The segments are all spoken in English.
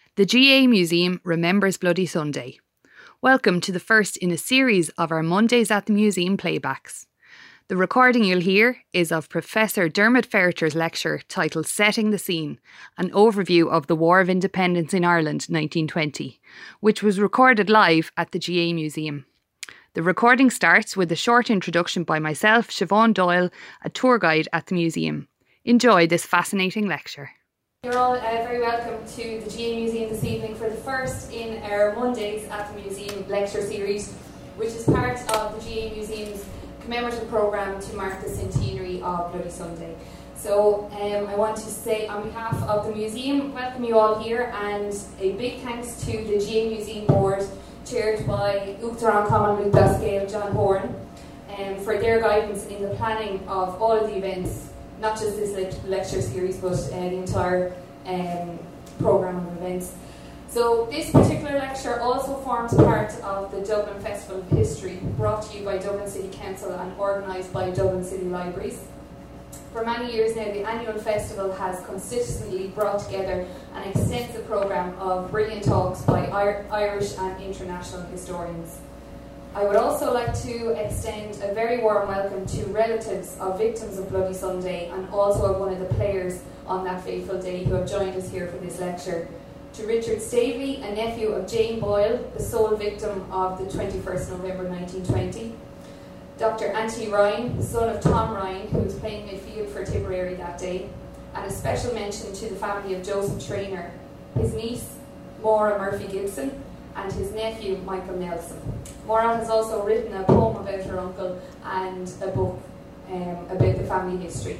The GAA Museum remembers Bloody Sunday. Welcome to the first in a series of our Mondays at the Museum playbacks. The recording you'll hear is of Professor Dermot Ferreter's lecture titled Setting the Scene, an overview of the War of Independence in Ireland 1920, which was recorded live at the GAA Museum. The recording starts with a short introduction by myself, Siobhan Doyle, a tour guide at the museum. Enjoy this fascinating lecture. You're all very welcome to the GAA Museum this evening for the first in our Mondays at the Museum lecture series, which is part of the GAA Museum's commemorative programme to mark the centenary of Bloody Sunday. So I want to say on behalf of the museum, welcome you all here, and a big thanks to the GAA Museum Board, chaired by Uachtaráin Cumann Luke Dascale, John Horn, for their guidance in the planning of all of the events, not just this lecture series, but the entire programme of events. So this particular lecture also forms part of the Dublin Festival of History, brought to you by Dublin City Council and organised by Dublin City Libraries. For many years now, the annual festival has consistently brought together an extensive programme of brilliant talks by Irish and international historians. I would also like to extend a very warm welcome to relatives of victims of Bloody Sunday and also of one of the players on that fateful day who have joined us here for this lecture. To Richard Stavely, a nephew of Jane Boyle, the sole victim of the 21st November 1920. Dr. Anthony Ryan, the son of Tom Ryan, who was playing midfield for Tipperary that day. And a special mention to the family of Joseph Traynor, his niece, Maura Murphy-Gibson, and his nephew, Michael Nelson. Maura has also written a poem about her uncle and a book about the family history.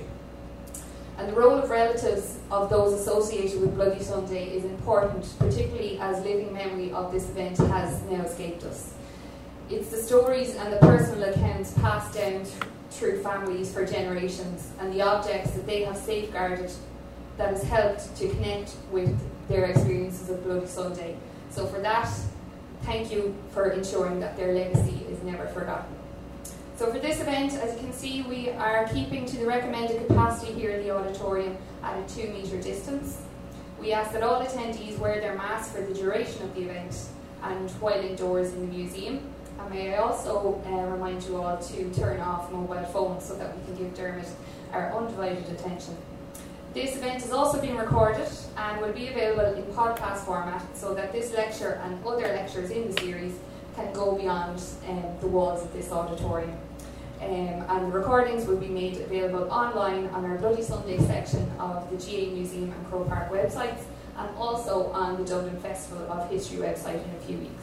And the role of relatives of those associated with Bloody Sunday is important, particularly as living memory of this event has now escaped us. It's the stories and the personal accounts passed down through families for generations and the objects that they have safeguarded that has helped to connect with their experiences of Bloody Sunday. So for that, thank you for ensuring that their legacy is never forgotten. So for this event, as you can see, we are keeping to the recommended capacity here in the auditorium at a 2-metre distance. We ask that all attendees wear their masks for the duration of the event and while indoors in the museum. And may I also remind you all to turn off mobile phones so that we can give Dermot our undivided attention. This event is also being recorded and will be available in podcast format so that this lecture and other lectures in the series can go beyond the walls of this auditorium. And the recordings will be made available online on our Bloody Sunday section of the GAA Museum and Croke Park websites, and also on the Dublin Festival of History website in a few weeks.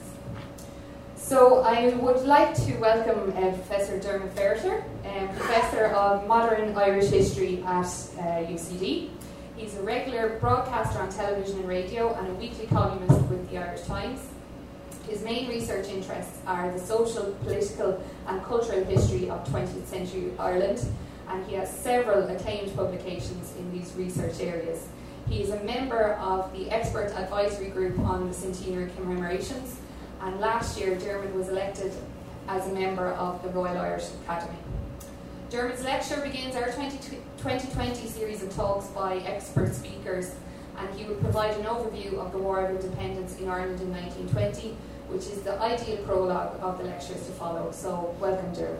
So I would like to welcome Professor Dermot Ferreter, Professor of Modern Irish History at UCD. He's a regular broadcaster on television and radio and a weekly columnist with the Irish Times. His main research interests are the social, political and cultural history of 20th century Ireland, and he has several acclaimed publications in these research areas. He is a member of the Expert Advisory Group on the Centenary Commemorations, and last year Dermot was elected as a member of the Royal Irish Academy. Dermot's lecture begins our 2020 series of talks by expert speakers, and he will provide an overview of the War of Independence in Ireland in 1920, which is the ideal prologue of the lectures to follow. So welcome, Dermot.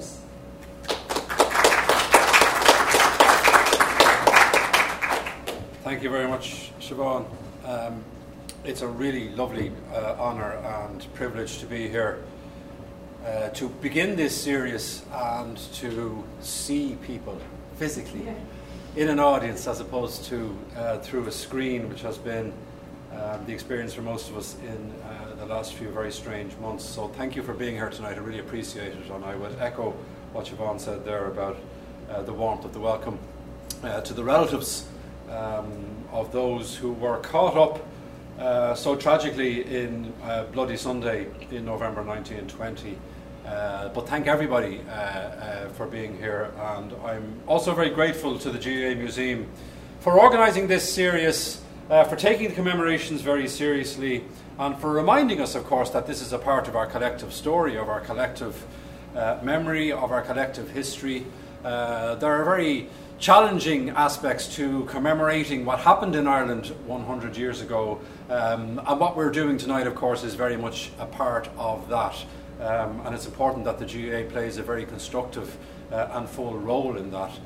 Thank you very much, Siobhan. It's a really lovely honour and privilege to be here to begin this series and to see people physically in an audience as opposed to through a screen, which has been the experience for most of us in the last few very strange months. So thank you for being here tonight. I really appreciate it, and I would echo what Siobhan said there about the warmth of the welcome to the relatives of those who were caught up so tragically in Bloody Sunday in November 1920. But thank everybody for being here, and I'm also very grateful to the GAA Museum for organising this series, for taking the commemorations very seriously, and for reminding us, of course, that this is a part of our collective story, of our collective memory, of our collective history. There are very challenging aspects to commemorating what happened in Ireland 100 years ago, And what we're doing tonight, of course, is very much a part of that. And it's important that the GAA plays a very constructive and full role in that.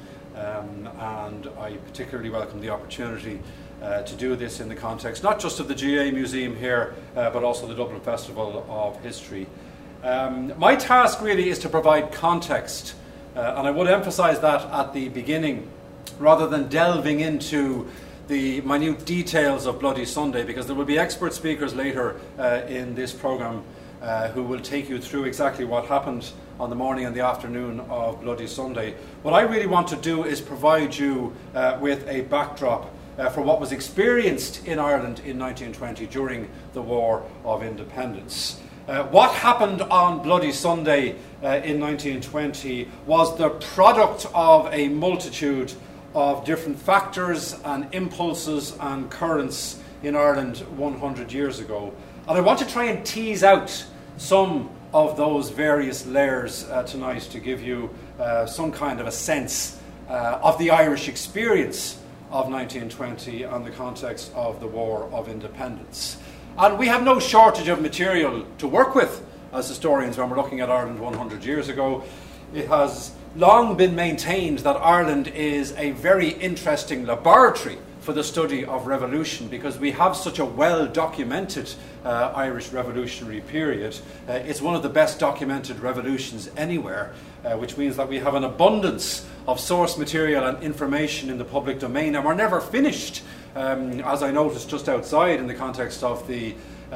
And I particularly welcome the opportunity to do this in the context not just of the GAA Museum here, but also the Dublin Festival of History. My task really is to provide context, and I would emphasise that at the beginning, rather than delving into the minute details of Bloody Sunday, because there will be expert speakers later in this programme who will take you through exactly what happened on the morning and the afternoon of Bloody Sunday. What I really want to do is provide you with a backdrop for what was experienced in Ireland in 1920 during the War of Independence. What happened on Bloody Sunday in 1920 was the product of a multitude of different factors and impulses and currents in Ireland 100 years ago. And I want to try and tease out some of those various layers tonight to give you some kind of a sense of the Irish experience of 1920 and the context of the War of Independence. And we have no shortage of material to work with as historians when we're looking at Ireland 100 years ago. It has long been maintained that Ireland is a very interesting laboratory for the study of revolution, because we have such a well-documented Irish revolutionary period. It's one of the best documented revolutions anywhere, which means that we have an abundance of source material and information in the public domain, and we're never finished, as I noticed just outside in the context of the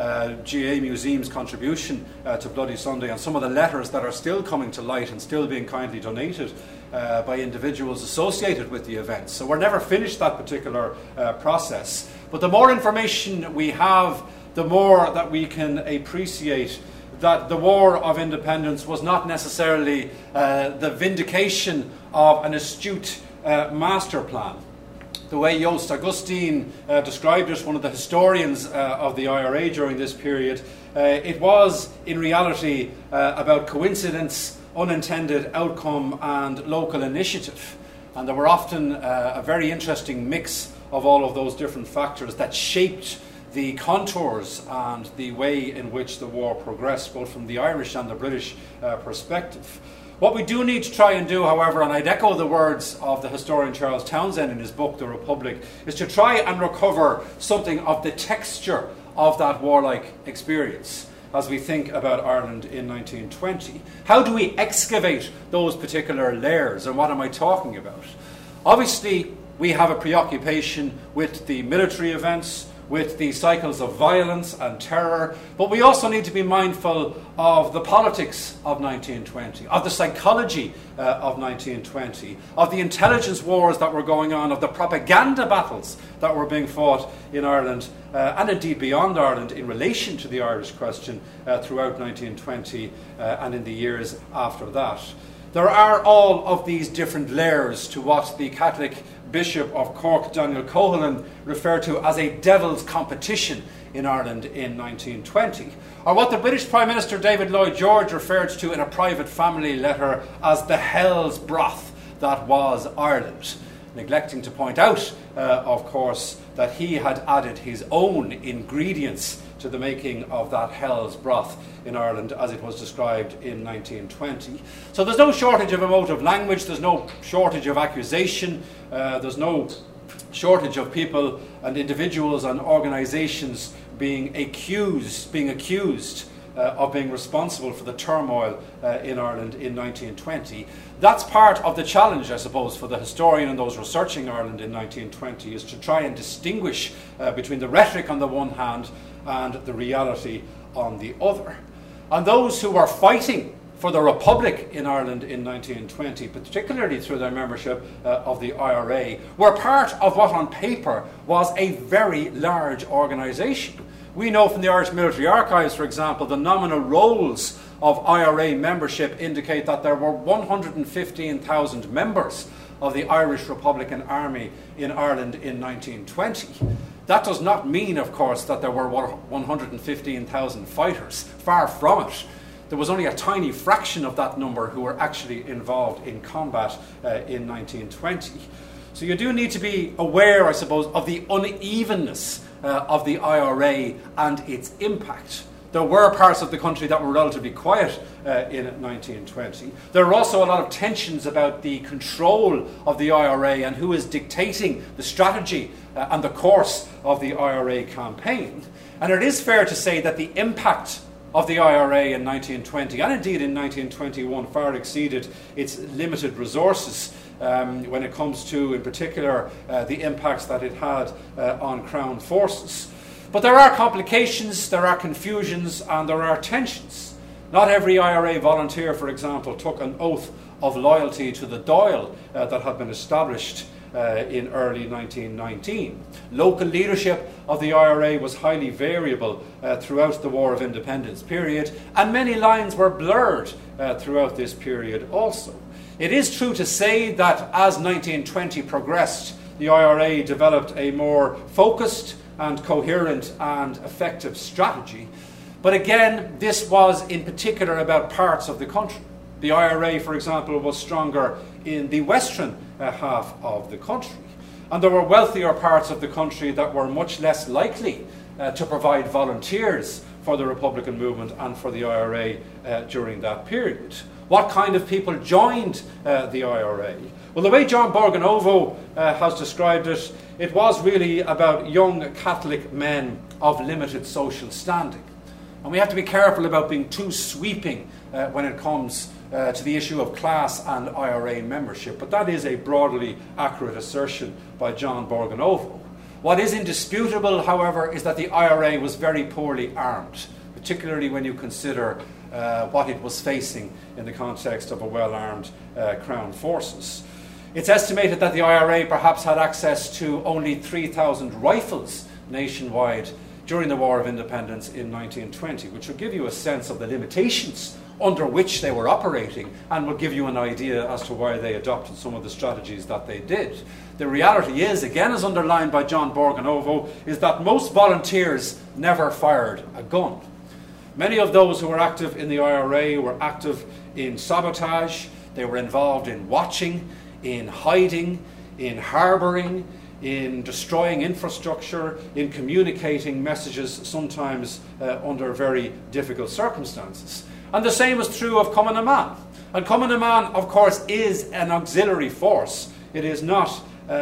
GAA Museum's contribution to Bloody Sunday, and some of the letters that are still coming to light and still being kindly donated by individuals associated with the events. So we're never finished that particular process. But the more information we have, the more that we can appreciate that the War of Independence was not necessarily the vindication of an astute master plan. The way Joost Augustine described it, one of the historians of the IRA during this period, it was in reality about coincidence, unintended outcome and local initiative. And there were often a very interesting mix of all of those different factors that shaped the contours and the way in which the war progressed, both from the Irish and the British perspective. What we do need to try and do, however, and I'd echo the words of the historian Charles Townsend in his book, The Republic, is to try and recover something of the texture of that warlike experience as we think about Ireland in 1920. How do we excavate those particular layers, and what am I talking about? Obviously, we have a preoccupation with the military events, with the cycles of violence and terror, but we also need to be mindful of the politics of 1920, of the psychology of 1920, of the intelligence wars that were going on, of the propaganda battles that were being fought in Ireland, and indeed beyond Ireland in relation to the Irish question throughout 1920 and in the years after that. There are all of these different layers to what the Catholic Bishop of Cork, Daniel Coughlin, referred to as a devil's competition in Ireland in 1920, or what the British Prime Minister David Lloyd George referred to in a private family letter as the hell's broth that was Ireland, neglecting to point out, of course, that he had added his own ingredients to the making of that hell's broth in Ireland as it was described in 1920. So there's no shortage of emotive language, there's no shortage of accusation, there's no shortage of people and individuals and organisations being accused of being responsible for the turmoil in Ireland in 1920. That's part of the challenge, I suppose, for the historian and those researching Ireland in 1920, is to try and distinguish between the rhetoric on the one hand and the reality on the other. And those who were fighting for the Republic in Ireland in 1920, particularly through their membership of the IRA, were part of what on paper was a very large organisation. We know from the Irish Military Archives, for example, the nominal rolls of IRA membership indicate that there were 115,000 members of the Irish Republican Army in Ireland in 1920. That does not mean, of course, that there were 115,000 fighters. Far from it. There was only a tiny fraction of that number who were actually involved in combat in 1920. So you do need to be aware, I suppose, of the unevenness of the IRA and its impact. There were parts of the country that were relatively quiet in 1920. There were also a lot of tensions about the control of the IRA and who is dictating the strategy and the course of the IRA campaign. And it is fair to say that the impact of the IRA in 1920 and indeed in 1921 far exceeded its limited resources when it comes to, in particular, the impacts that it had on Crown forces. But there are complications, there are confusions, and there are tensions. Not every IRA volunteer, for example, took an oath of loyalty to the Dáil that had been established in early 1919. Local leadership of the IRA was highly variable throughout the War of Independence period, and many lines were blurred throughout this period also. It is true to say that as 1920 progressed, the IRA developed a more focused and coherent and effective strategy. But again, this was in particular about parts of the country. The IRA, for example, was stronger in the western half of the country. And there were wealthier parts of the country that were much less likely to provide volunteers for the Republican movement and for the IRA during that period. What kind of people joined the IRA? Well, the way John Borgonovo has described it, it was really about young Catholic men of limited social standing. And we have to be careful about being too sweeping when it comes to the issue of class and IRA membership. But that is a broadly accurate assertion by John Borgonovo. What is indisputable, however, is that the IRA was very poorly armed, particularly when you consider what it was facing in the context of a well-armed Crown forces. It's estimated that the IRA perhaps had access to only 3,000 rifles nationwide during the War of Independence in 1920, which will give you a sense of the limitations under which they were operating and will give you an idea as to why they adopted some of the strategies that they did. The reality is, again as underlined by John Borgonovo, is that most volunteers never fired a gun. Many of those who were active in the IRA were active in sabotage, they were involved in watching, in hiding, in harbouring, in destroying infrastructure, in communicating messages, sometimes under very difficult circumstances. And the same is true of Cumann na mBan. And Cumann na mBan, of course, is an auxiliary force. It is not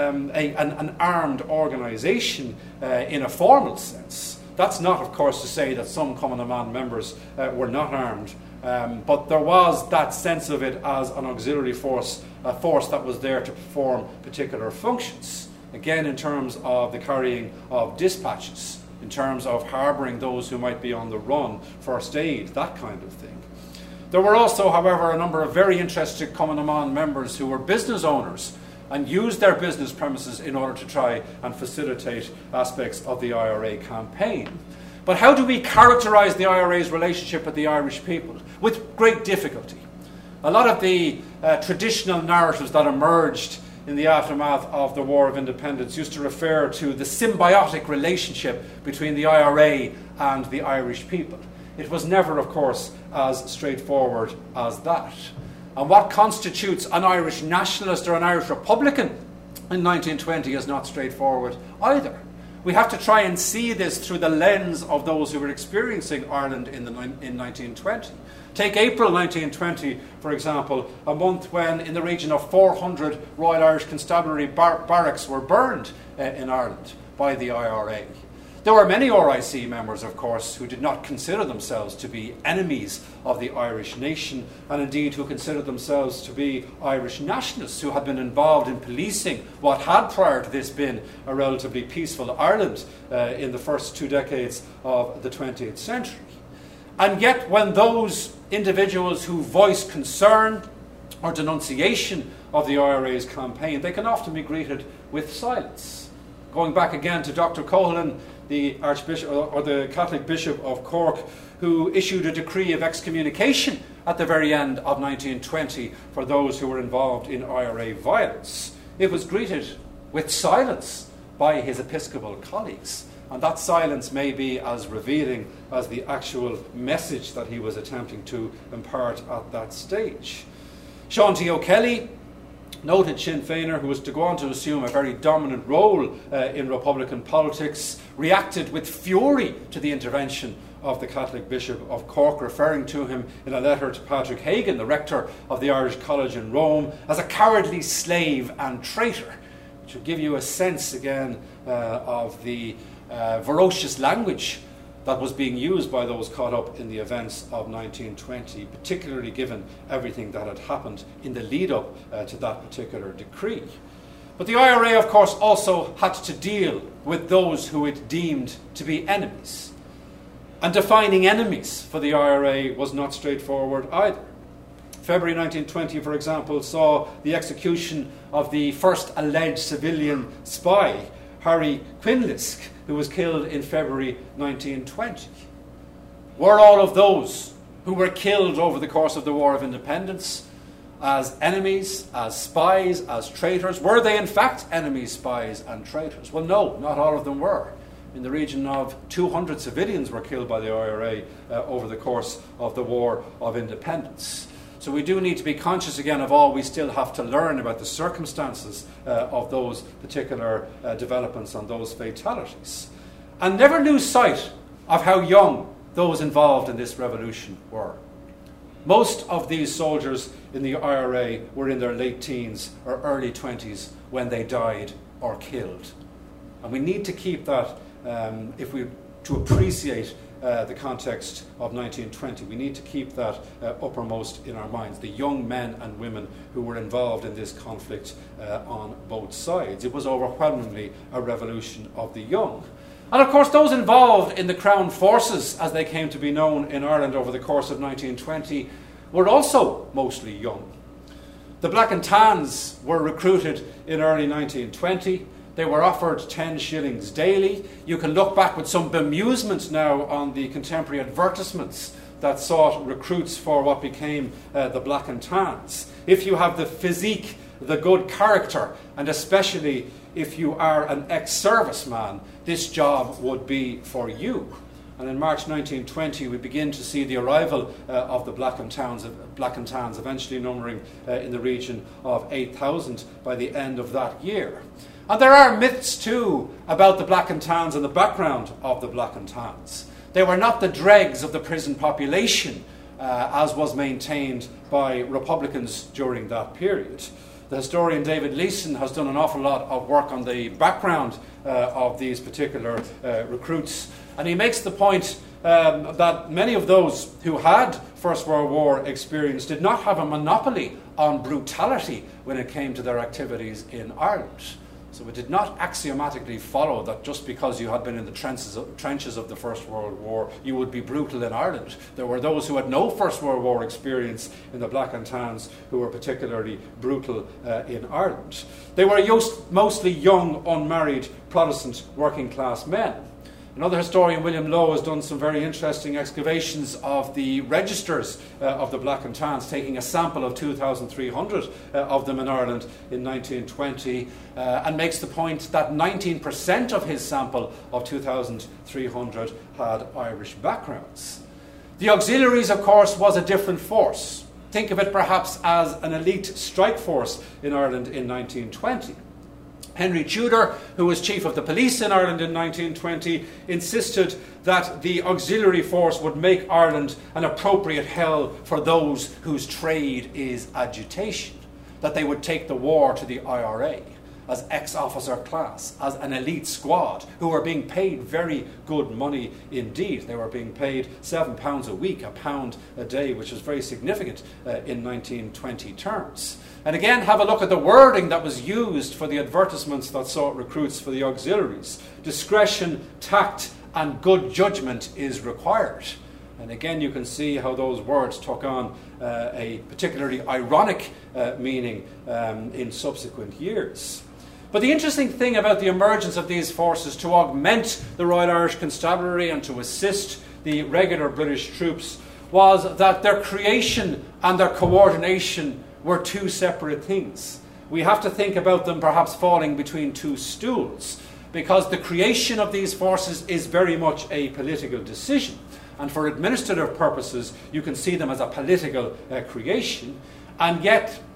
an armed organisation in a formal sense. That's not, of course, to say that some Cumann na mBan members were not armed, but there was that sense of it as an auxiliary force, a force that was there to perform particular functions. Again, in terms of the carrying of dispatches, in terms of harbouring those who might be on the run, first aid, that kind of thing. There were also, however, a number of very interested Cumann na mBan members who were business owners and used their business premises in order to try and facilitate aspects of the IRA campaign. But how do we characterise the IRA's relationship with the Irish people? With great difficulty. A lot of the traditional narratives that emerged in the aftermath of the War of Independence used to refer to the symbiotic relationship between the IRA and the Irish people. It was never, of course, as straightforward as that. And what constitutes an Irish nationalist or an Irish Republican in 1920 is not straightforward either. We have to try and see this through the lens of those who were experiencing Ireland in 1920. Take April 1920, for example, a month when in the region of 400 Royal Irish Constabulary barracks were burned in Ireland by the IRA. There were many RIC members, of course, who did not consider themselves to be enemies of the Irish nation, and indeed who considered themselves to be Irish nationalists, who had been involved in policing what had prior to this been a relatively peaceful Ireland in the first 2 decades of the 20th century. And yet, when those individuals who voice concern or denunciation of the IRA's campaign, they can often be greeted with silence. Going back again to Dr. Coughlin, the Archbishop or the Catholic Bishop of Cork, who issued a decree of excommunication at the very end of 1920 for those who were involved in IRA violence. It was greeted with silence by his Episcopal colleagues. And that silence may be as revealing as the actual message that he was attempting to impart at that stage. Sean T. O'Kelly, noted Sinn Féiner, who was to go on to assume a very dominant role in Republican politics, reacted with fury to the intervention of the Catholic Bishop of Cork, referring to him in a letter to Patrick Hagan, the rector of the Irish College in Rome, as a cowardly slave and traitor, which will give you a sense again of the ferocious language that was being used by those caught up in the events of 1920, particularly given everything that had happened in the lead-up to that particular decree. But the IRA, of course, also had to deal with those who it deemed to be enemies. And defining enemies for the IRA was not straightforward either. February 1920, for example, saw the execution of the first alleged civilian spy, Harry Quinlisk, who was killed in February 1920. Were all of those who were killed over the course of the War of Independence as enemies, as spies, as traitors? Were they in fact enemies, spies and traitors? Well, no, not all of them were. In the region of 200 civilians were killed by the IRA over the course of the War of Independence. So we do need to be conscious again of all we still have to learn about the circumstances of those particular developments and those fatalities. And never lose sight of how young those involved in this revolution were. Most of these soldiers in the IRA were in their late teens or early 20s when they died or killed. And we need to keep that, if we to appreciate the context of 1920. We need to keep that uppermost in our minds, the young men and women who were involved in this conflict on both sides. It was overwhelmingly a revolution of the young. And of course, those involved in the Crown Forces, as they came to be known in Ireland over the course of 1920, were also mostly young. The Black and Tans were recruited in early 1920. They were offered 10 shillings daily. You can look back with some bemusement now on the contemporary advertisements that sought recruits for what became the Black and Tans. If you have the physique, the good character, and especially if you are an ex-serviceman, this job would be for you. And in March 1920, we begin to see the arrival of the Black and Tans, eventually numbering in the region of 8,000 by the end of that year. And there are myths too about the Black and Tans and the background of the Black and Tans. They were not the dregs of the prison population, as was maintained by Republicans during that period. The historian David Leeson has done an awful lot of work on the background of these particular recruits, and he makes the point that many of those who had First World War experience did not have a monopoly on brutality when it came to their activities in Ireland. So it did not axiomatically follow that just because you had been in the trenches of the First World War, you would be brutal in Ireland. There were those who had no First World War experience in the Black and Tans who were particularly brutal in Ireland. They were mostly young, unmarried, Protestant working class men. Another historian, William Lowe, has done some very interesting excavations of the registers of the Black and Tans, taking a sample of 2,300 of them in Ireland in 1920, and makes the point that 19% of his sample of 2,300 had Irish backgrounds. The auxiliaries, of course, was a different force. Think of it perhaps as an elite strike force in Ireland in 1920. Henry Tudor, who was chief of the police in Ireland in 1920, insisted that the auxiliary force would make Ireland an appropriate hell for those whose trade is agitation, that they would take the war to the IRA as ex-officer class, as an elite squad, who were being paid very good money indeed. They were being paid £7 a week, £1 a day, which was very significant in 1920 terms. And again, have a look at the wording that was used for the advertisements that sought recruits for the auxiliaries. Discretion, tact, and good judgment is required. And again, you can see how those words took on a particularly ironic meaning in subsequent years. But the interesting thing about the emergence of these forces to augment the Royal Irish Constabulary and to assist the regular British troops was that their creation and their coordination were two separate things. We have to think about them perhaps falling between two stools, because the creation of these forces is very much a political decision. And for administrative purposes, you can see them as a political creation. And yet,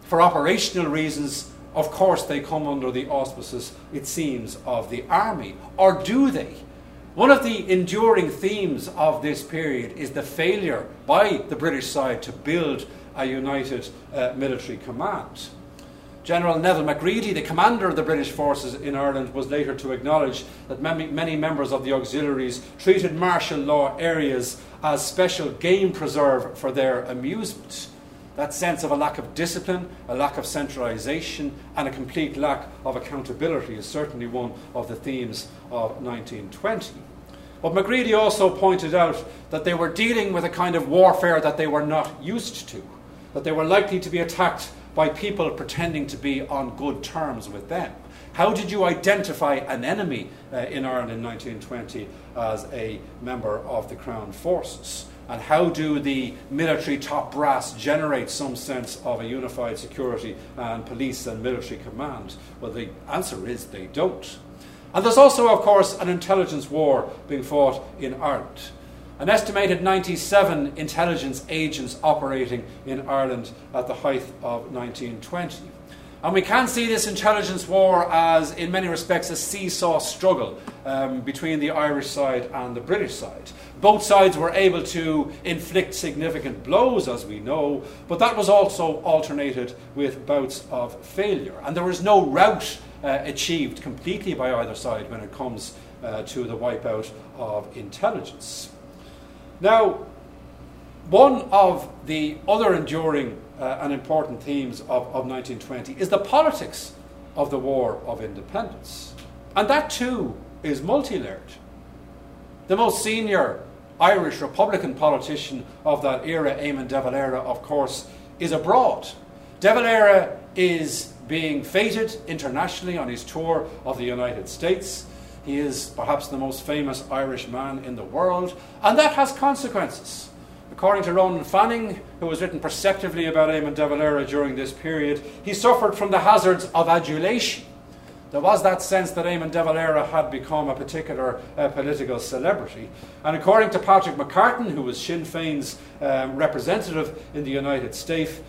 For operational reasons, of course, they come under the auspices, it seems, of the army. Or do they? One of the enduring themes of this period is the failure by the British side to build a united military command. General Neville Macready, the commander of the British forces in Ireland, was later to acknowledge that many members of the auxiliaries treated martial law areas as special game preserve for their amusement. That sense of a lack of discipline, a lack of centralisation, and a complete lack of accountability is certainly one of the themes of 1920. But Macready also pointed out that they were dealing with a kind of warfare that they were not used to, that they were likely to be attacked by people pretending to be on good terms with them. How did you identify an enemy in Ireland in 1920 as a member of the Crown Forces? And how do the military top brass generate some sense of a unified security and police and military command? Well, the answer is they don't. And there's also, of course, an intelligence war being fought in Ireland. An estimated 97 intelligence agents operating in Ireland at the height of 1920. And we can see this intelligence war as, in many respects, a seesaw struggle between the Irish side and the British side. Both sides were able to inflict significant blows, as we know, but that was also alternated with bouts of failure. And there was no rout achieved completely by either side when it comes to the wipeout of intelligence. Now, one of the other enduring and important themes of 1920 is the politics of the War of Independence. And that too is multi-layered. The most senior Irish Republican politician of that era, Eamon de Valera, of course, is abroad. De Valera is being feted internationally on his tour of the United States. He is perhaps the most famous Irish man in the world, and that has consequences. According to Ronan Fanning, who has written perceptively about Eamon de Valera during this period, he suffered from the hazards of adulation. There was that sense that Eamon de Valera had become a particular political celebrity. And according to Patrick McCartan, who was Sinn Féin's representative in the United States,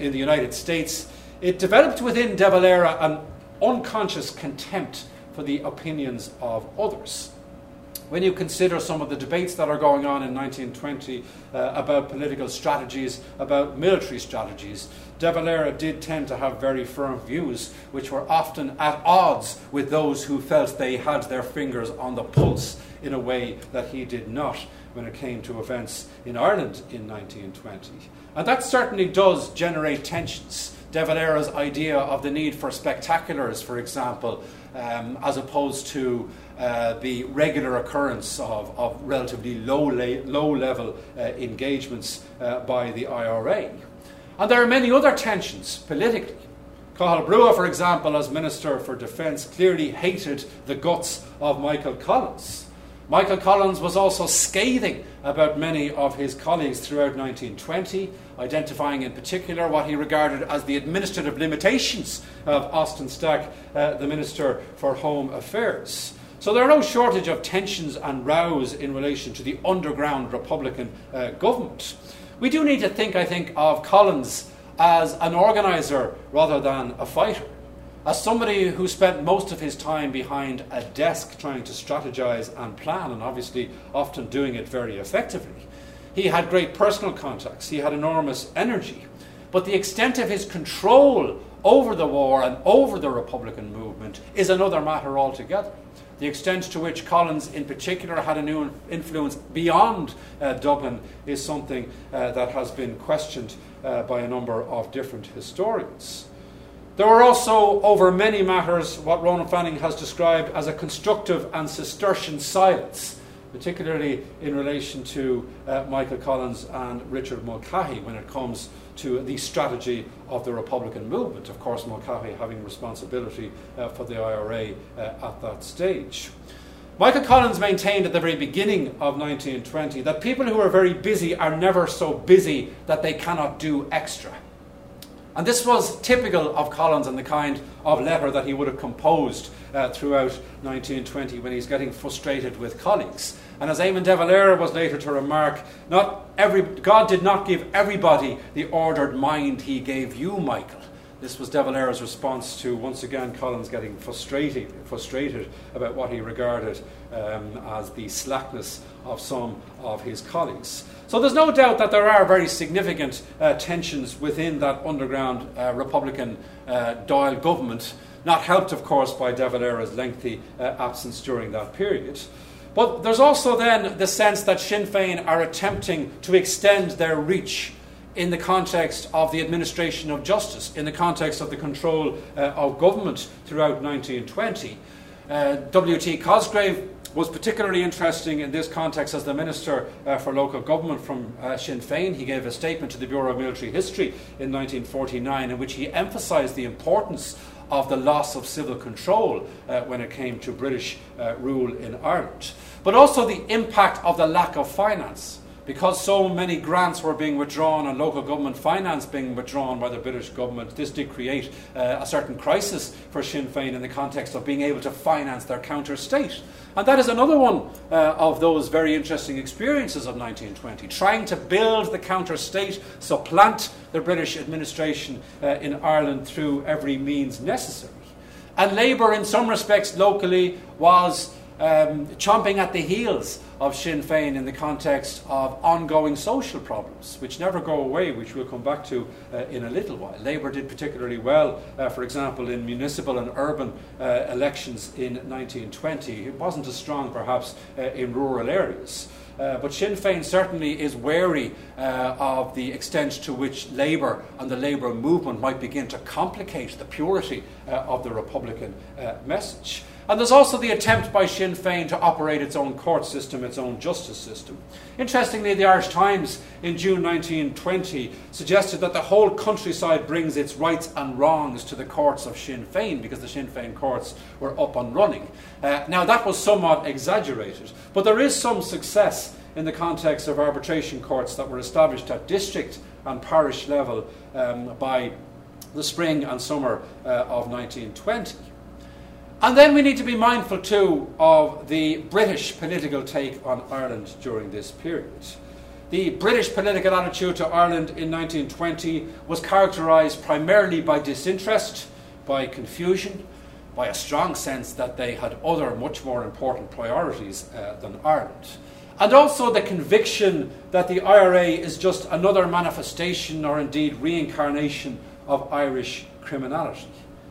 it developed within de Valera an unconscious contempt for the opinions of others. When you consider some of the debates that are going on in 1920 about political strategies, about military strategies, de Valera did tend to have very firm views which were often at odds with those who felt they had their fingers on the pulse in a way that he did not when it came to events in Ireland in 1920. And that certainly does generate tensions. De Valera's idea of the need for spectaculars, for example, as opposed to the regular occurrence of relatively low-level engagements by the IRA. And there are many other tensions politically. Cathal Brugha, for example, as Minister for Defence, clearly hated the guts of Michael Collins. Michael Collins was also scathing about many of his colleagues throughout 1920, identifying in particular what he regarded as the administrative limitations of Austin Stack, the Minister for Home Affairs. So there are no shortage of tensions and rows in relation to the underground Republican government. We do need to think, I think, of Collins as an organiser rather than a fighter, as somebody who spent most of his time behind a desk trying to strategise and plan, and obviously often doing it very effectively. He had great personal contacts, he had enormous energy, but the extent of his control over the war and over the Republican movement is another matter altogether. The extent to which Collins in particular had a new influence beyond Dublin is something that has been questioned by a number of different historians. There were also, over many matters, what Ronan Fanning has described as a constructive and Cistercian silence, particularly in relation to Michael Collins and Richard Mulcahy when it comes to the strategy of the Republican movement. Of course, Mulcahy having responsibility for the IRA at that stage. Michael Collins maintained at the very beginning of 1920 that people who are very busy are never so busy that they cannot do extra. And this was typical of Collins and the kind of letter that he would have composed throughout 1920 when he's getting frustrated with colleagues. And as Eamon de Valera was later to remark, God did not give everybody the ordered mind he gave you, Michael. This was De Valera's response to, once again, Collins getting frustrated about what he regarded as the slackness of some of his colleagues. So there's no doubt that there are very significant tensions within that underground Republican Dáil government, not helped, of course, by De Valera's lengthy absence during that period. But there's also then the sense that Sinn Féin are attempting to extend their reach in the context of the administration of justice, in the context of the control of government throughout 1920. W.T. Cosgrave was particularly interesting in this context as the Minister for Local Government from Sinn Féin. He gave a statement to the Bureau of Military History in 1949 in which he emphasised the importance of the loss of civil control when it came to British rule in Ireland, but also the impact of the lack of finance. Because so many grants were being withdrawn and local government finance being withdrawn by the British government, this did create a certain crisis for Sinn Féin in the context of being able to finance their counter-state. And that is another one of those very interesting experiences of 1920, trying to build the counter-state, supplant the British administration in Ireland through every means necessary. And Labour, in some respects locally, was chomping at the heels of Sinn Féin in the context of ongoing social problems, which never go away, which we'll come back to in a little while. Labour did particularly well, for example, in municipal and urban elections in 1920. It wasn't as strong, perhaps, in rural areas. But Sinn Féin certainly is wary of the extent to which Labour and the Labour movement might begin to complicate the purity of the Republican message. And there's also the attempt by Sinn Féin to operate its own court system, its own justice system. Interestingly, the Irish Times in June 1920 suggested that the whole countryside brings its rights and wrongs to the courts of Sinn Féin because the Sinn Féin courts were up and running. Now, that was somewhat exaggerated, but there is some success in the context of arbitration courts that were established at district and parish level by the spring and summer of 1920. And then we need to be mindful too of the British political take on Ireland during this period. The British political attitude to Ireland in 1920 was characterised primarily by disinterest, by confusion, by a strong sense that they had other much more important priorities than Ireland. And also the conviction that the IRA is just another manifestation or indeed reincarnation of Irish criminality.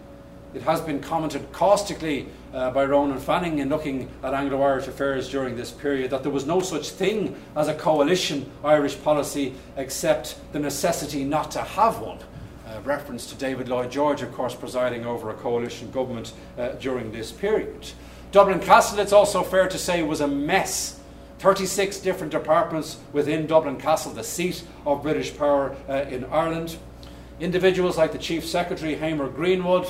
It has been commented caustically by Ronan Fanning in looking at Anglo-Irish affairs during this period that there was no such thing as a coalition Irish policy except the necessity not to have one. Reference to David Lloyd George, of course, presiding over a coalition government during this period. Dublin Castle, it's also fair to say, was a mess. 36 different departments within Dublin Castle, the seat of British power in Ireland. Individuals like the Chief Secretary, Hamer Greenwood,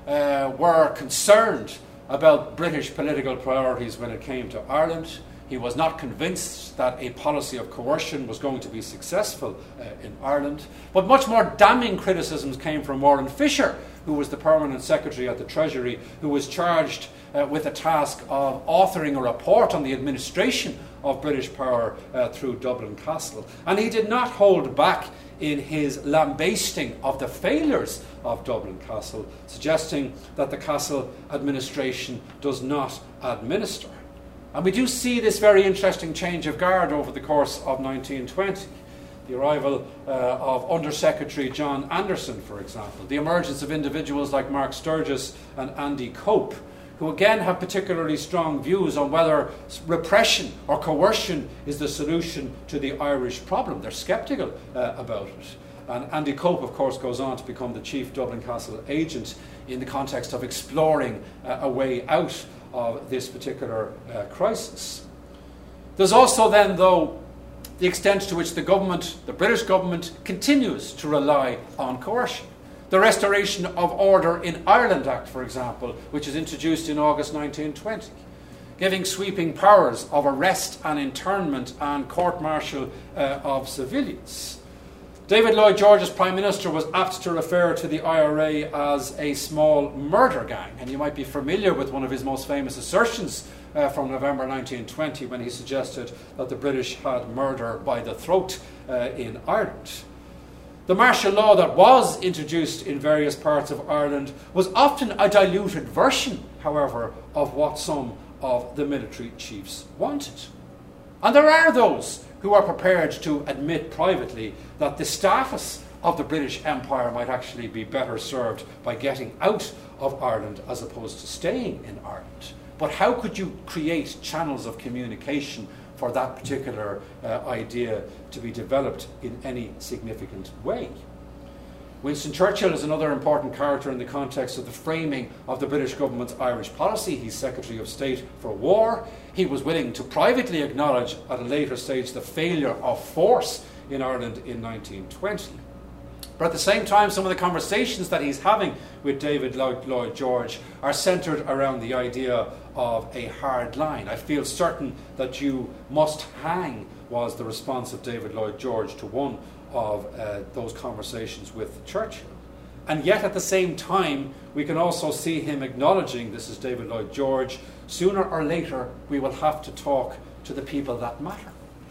were concerned about British political priorities when it came to Ireland. He was not convinced that a policy of coercion was going to be successful in Ireland. But much more damning criticisms came from Warren Fisher, who was the Permanent Secretary at the Treasury, who was charged with the task of authoring a report on the administration of British power through Dublin Castle. And he did not hold back in his lambasting of the failures of Dublin Castle, suggesting that the Castle administration does not administer. And we do see this very interesting change of guard over the course of 1920. The arrival of Under-Secretary John Anderson, for example, the emergence of individuals like Mark Sturgis and Andy Cope, who again have particularly strong views on whether repression or coercion is the solution to the Irish problem. They're sceptical about it. And Andy Cope, of course, goes on to become the chief Dublin Castle agent in the context of exploring a way out of this particular crisis. There's also then, though, the extent to which the government, the British government, continues to rely on coercion. The Restoration of Order in Ireland Act, for example, which is introduced in August 1920, giving sweeping powers of arrest and internment and court-martial of civilians. David Lloyd George, as Prime Minister, was apt to refer to the IRA as a small murder gang, and you might be familiar with one of his most famous assertions from November 1920 when he suggested that the British had murder by the throat in Ireland. The martial law that was introduced in various parts of Ireland was often a diluted version, however, of what some of the military chiefs wanted. And there are those who are prepared to admit privately that the status of the British Empire might actually be better served by getting out of Ireland as opposed to staying in Ireland. But how could you create channels of communication for that particular idea to be developed in any significant way? Winston Churchill is another important character in the context of the framing of the British government's Irish policy. He's Secretary of State for War. He was willing to privately acknowledge at a later stage the failure of force in Ireland in 1920. But at the same time, some of the conversations that he's having with David Lloyd George are centred around the idea of a hard line. I feel certain that you must hang was the response of David Lloyd George to one of those conversations with Churchill. And yet at the same time, we can also see him acknowledging, this is David Lloyd George, sooner or later we will have to talk to the people that matter.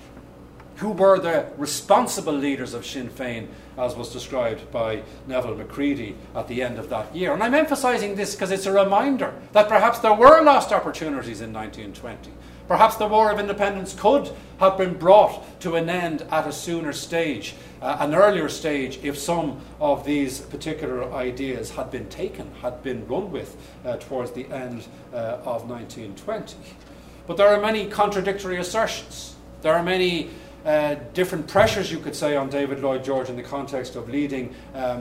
Who were the responsible leaders of Sinn Féin, as was described by Neville Macready at the end of that year? And I'm emphasising this because it's a reminder that perhaps there were lost opportunities in 1920. Perhaps the War of Independence could have been brought to an end at a sooner stage, an earlier stage, if some of these particular ideas had been taken, had been run with towards the end of 1920. But there are many contradictory assertions. There are many different pressures, you could say, on David Lloyd George in the context of leading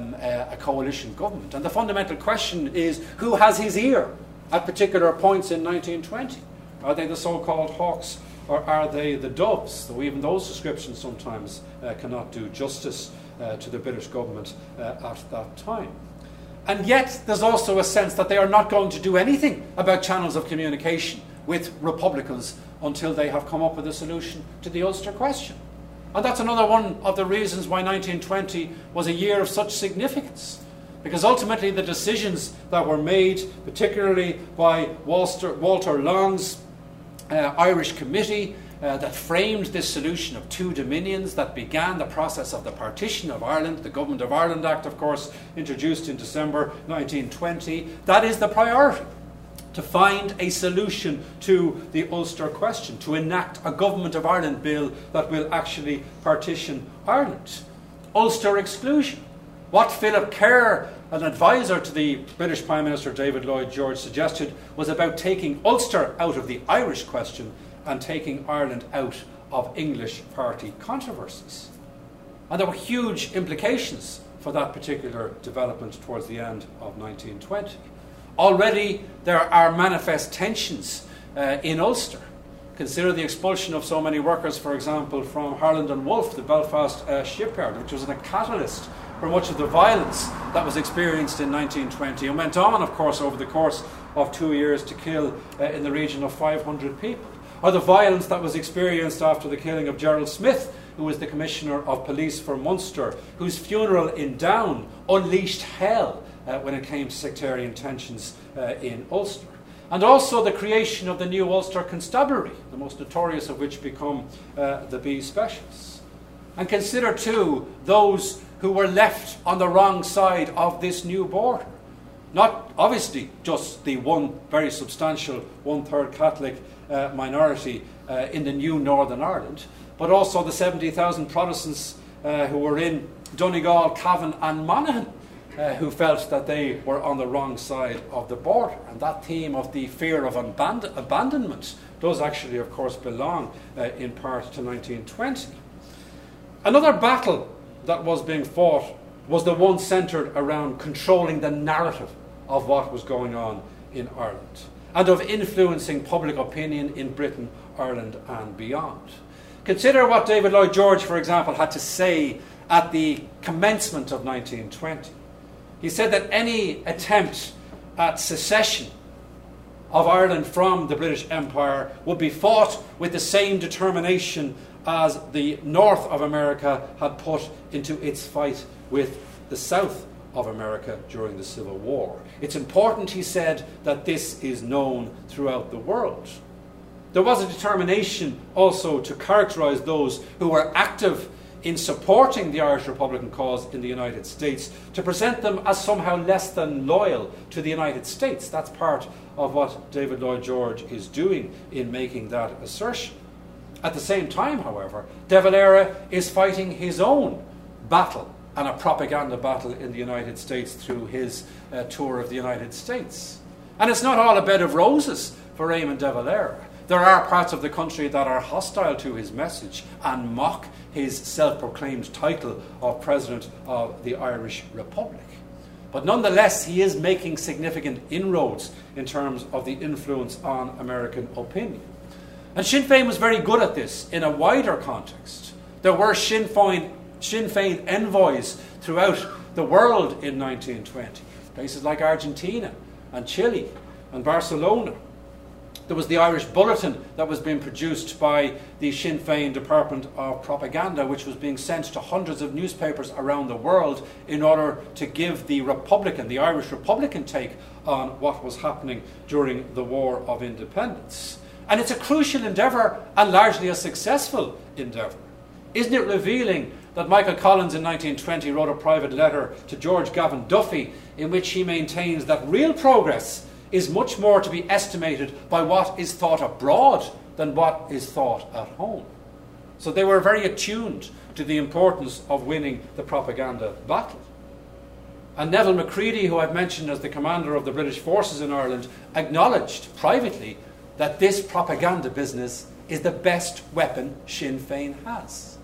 a coalition government. And the fundamental question is, who has his ear at particular points in 1920? Are they the so-called hawks, or are they the doves? Though even those descriptions sometimes cannot do justice to the British government at that time. And yet there's also a sense that they are not going to do anything about channels of communication with Republicans until they have come up with a solution to the Ulster question. And that's another one of the reasons why 1920 was a year of such significance. Because ultimately the decisions that were made, particularly by Walter Long's Irish committee that framed this solution of two dominions, that began the process of the partition of Ireland, the Government of Ireland Act, of course, introduced in December 1920, that is the priority. To find a solution to the Ulster question, to enact a Government of Ireland bill that will actually partition Ireland. Ulster exclusion. What Philip Kerr, an advisor to the British Prime Minister David Lloyd George, suggested was about taking Ulster out of the Irish question and taking Ireland out of English party controversies. And there were huge implications for that particular development towards the end of 1920. Already there are manifest tensions in Ulster. Consider the expulsion of so many workers, for example, from Harland and Wolff, the Belfast shipyard, which was a catalyst for much of the violence that was experienced in 1920 and went on, of course, over the course of 2 years to kill in the region of 500 people. Or the violence that was experienced after the killing of Gerald Smith, who was the Commissioner of Police for Munster, whose funeral in Down unleashed hell when it came to sectarian tensions in Ulster. And also the creation of the new Ulster Constabulary, the most notorious of which become the B Specials. And consider too those who were left on the wrong side of this new border. Not obviously just the one very substantial one-third Catholic minority in the new Northern Ireland, but also the 70,000 Protestants who were in Donegal, Cavan and Monaghan, who felt that they were on the wrong side of the border. And that theme of the fear of abandonment does actually, of course, belong in part to 1920. Another battle that was being fought was the one centred around controlling the narrative of what was going on in Ireland and of influencing public opinion in Britain, Ireland and beyond. Consider what David Lloyd George, for example, had to say at the commencement of 1920. He said that any attempt at secession of Ireland from the British Empire would be fought with the same determination as the north of America had put into its fight with the south of America during the Civil War. It's important, he said, that this is known throughout the world. There was a determination also to characterise those who were active in supporting the Irish Republican cause in the United States, to present them as somehow less than loyal to the United States. That's part of what David Lloyd George is doing in making that assertion. At the same time, however, De Valera is fighting his own battle, and a propaganda battle in the United States through his tour of the United States. And it's not all a bed of roses for Eamon De Valera. There are parts of the country that are hostile to his message and mock his self-proclaimed title of President of the Irish Republic. But nonetheless, he is making significant inroads in terms of the influence on American opinion. And Sinn Féin was very good at this in a wider context. There were Sinn Féin envoys throughout the world in 1920. Places like Argentina and Chile and Barcelona. There was the Irish Bulletin that was being produced by the Sinn Féin Department of Propaganda, which was being sent to hundreds of newspapers around the world in order to give the Irish Republican take on what was happening during the War of Independence. And it's a crucial endeavour and largely a successful endeavour. Isn't it revealing that Michael Collins in 1920 wrote a private letter to George Gavin Duffy in which he maintains that real progress is much more to be estimated by what is thought abroad than what is thought at home. So they were very attuned to the importance of winning the propaganda battle. And Neville Macready, who I've mentioned as the commander of the British forces in Ireland, acknowledged privately that this propaganda business is the best weapon Sinn Féin has.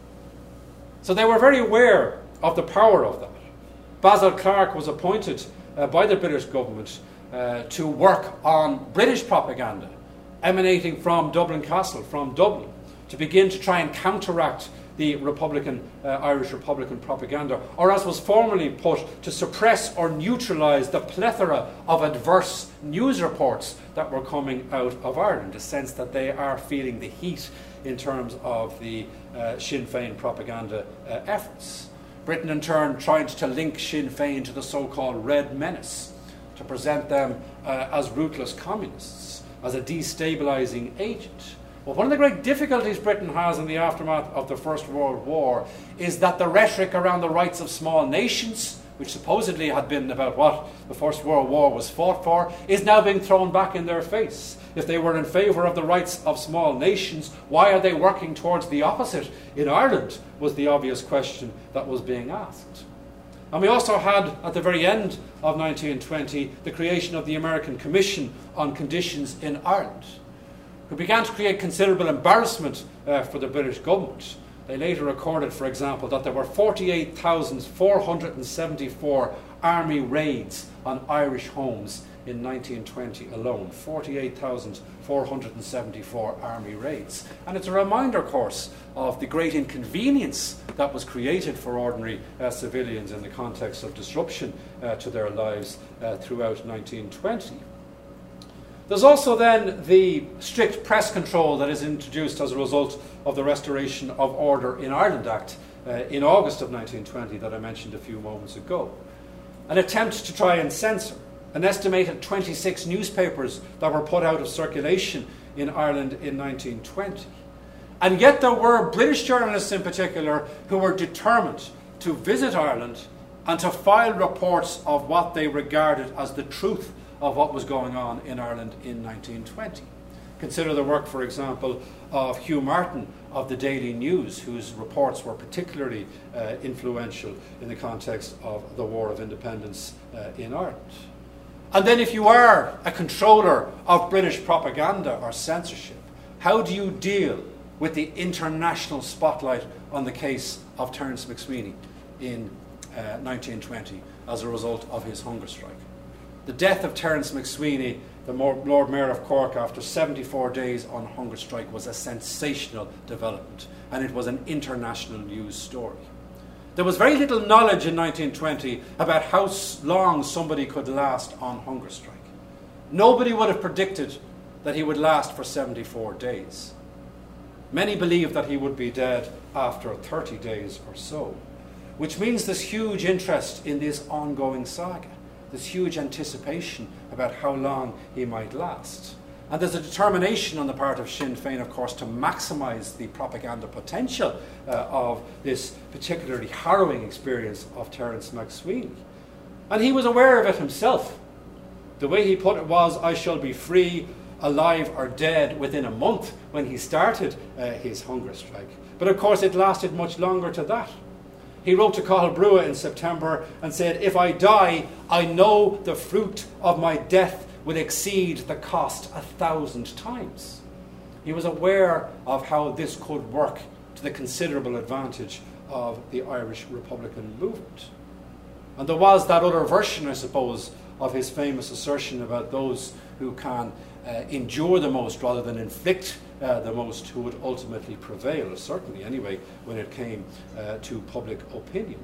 So they were very aware of the power of that. Basil Clarke was appointed by the British government to work on British propaganda emanating from Dublin Castle, from Dublin, to begin to try and counteract the Irish Republican propaganda, or as was formerly put, to suppress or neutralise the plethora of adverse news reports that were coming out of Ireland, a sense that they are feeling the heat in terms of the Sinn Féin propaganda efforts. Britain in turn tried to link Sinn Féin to the so-called Red Menace, to present them as ruthless communists, as a destabilising agent. Well, one of the great difficulties Britain has in the aftermath of the First World War is that the rhetoric around the rights of small nations, which supposedly had been about what the First World War was fought for, is now being thrown back in their face. If they were in favour of the rights of small nations, why are they working towards the opposite in Ireland, was the obvious question that was being asked. And we also had, at the very end of 1920, the creation of the American Commission on Conditions in Ireland, who began to create considerable embarrassment for the British government. They later recorded, for example, that there were 48,474 army raids on Irish homes in 1920 alone. 48,474 army raids. And it's a reminder, of course, of the great inconvenience that was created for ordinary civilians in the context of disruption to their lives throughout 1920. There's also then the strict press control that is introduced as a result of the Restoration of Order in Ireland Act in August of 1920 that I mentioned a few moments ago. An attempt to try and censor an estimated 26 newspapers that were put out of circulation in Ireland in 1920. And yet there were British journalists in particular who were determined to visit Ireland and to file reports of what they regarded as the truth of what was going on in Ireland in 1920. Consider the work, for example, of Hugh Martin of the Daily News, whose reports were particularly influential in the context of the War of Independence in Ireland. And then if you are a controller of British propaganda or censorship, how do you deal with the international spotlight on the case of Terence MacSwiney in 1920 as a result of his hunger strike? The death of Terence MacSwiney, the Lord Mayor of Cork, after 74 days on hunger strike, was a sensational development, and it was an international news story. There was very little knowledge in 1920 about how long somebody could last on hunger strike. Nobody would have predicted that he would last for 74 days. Many believed that he would be dead after 30 days or so, which means this huge interest in this ongoing saga, this huge anticipation about how long he might last. And there's a determination on the part of Sinn Féin, of course, to maximise the propaganda potential of this particularly harrowing experience of Terence MacSweeney. And he was aware of it himself. The way he put it was, I shall be free, alive or dead within a month, when he started his hunger strike. But of course it lasted much longer to that. He wrote to Cathal Brugha in September and said, if I die, I know the fruit of my death will exceed the cost 1,000 times. He was aware of how this could work to the considerable advantage of the Irish Republican movement. And there was that other version, I suppose, of his famous assertion about those who can endure the most rather than inflict the most, who would ultimately prevail, certainly anyway, when it came to public opinion.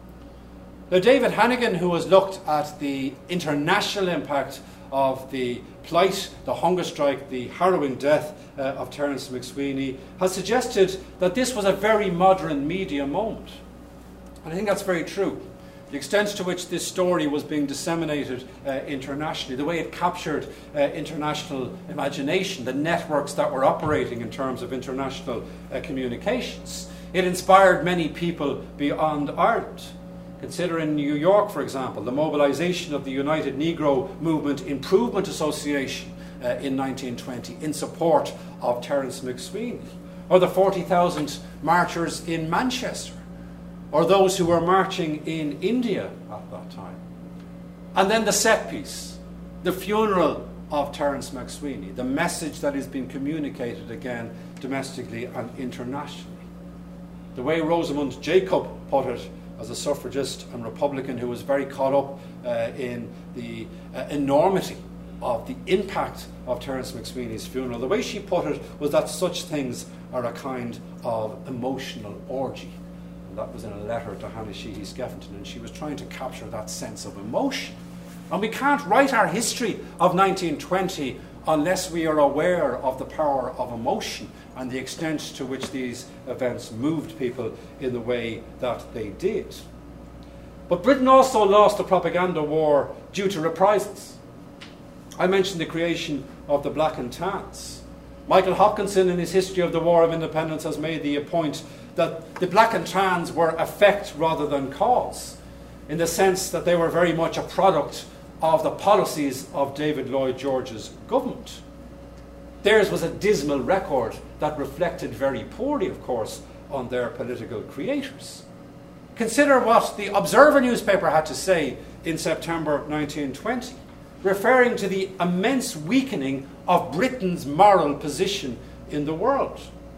Now, David Hannigan, who has looked at the international impact of the plight, the hunger strike, the harrowing death of Terence MacSweeney, has suggested that this was a very modern media moment. And I think that's very true. The extent to which this story was being disseminated internationally, the way it captured international imagination, the networks that were operating in terms of international communications. It inspired many people beyond Ireland. Consider in New York, for example, the mobilisation of the United Negro Movement Improvement Association in 1920 in support of Terence MacSweeney, or the 40,000 marchers in Manchester, or those who were marching in India at that time. And then the set piece, the funeral of Terence MacSweeney, the message that is being communicated again domestically and internationally. The way Rosamund Jacob put it, as a suffragist and Republican who was very caught up in the enormity of the impact of Terence MacSweeney's funeral, the way she put it was that such things are a kind of emotional orgy. And that was in a letter to Hannah Sheehy Skeffington, and she was trying to capture that sense of emotion. And we can't write our history of 1920 unless we are aware of the power of emotion and the extent to which these events moved people in the way that they did. But Britain also lost the propaganda war due to reprisals. I mentioned the creation of the Black and Tans. Michael Hopkinson, in his History of the War of Independence, has made the point that the Black and Tans were effect rather than cause, in the sense that they were very much a product of the policies of David Lloyd George's government. Theirs was a dismal record that reflected very poorly, of course, on their political creators. Consider what the Observer newspaper had to say in September 1920, referring to the immense weakening of Britain's moral position in the world.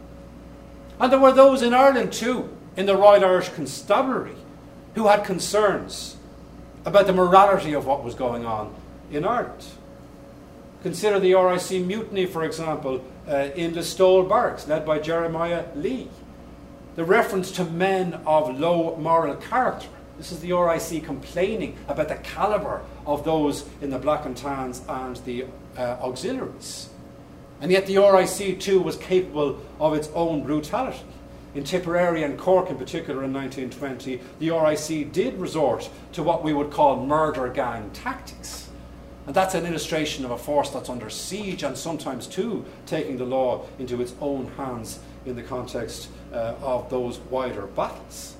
And there were those in Ireland too, in the Royal Irish Constabulary, who had concerns about the morality of what was going on in Ireland. Consider the RIC mutiny, for example, in Listowel Barracks, led by Jeremiah Lee. The reference to men of low moral character. This is the RIC complaining about the calibre of those in the Black and Tans and the auxiliaries. And yet the RIC too was capable of its own brutality. In Tipperary and Cork in particular in 1920, the RIC did resort to what we would call murder gang tactics. And that's an illustration of a force that's under siege and sometimes too taking the law into its own hands in the context of those wider battles.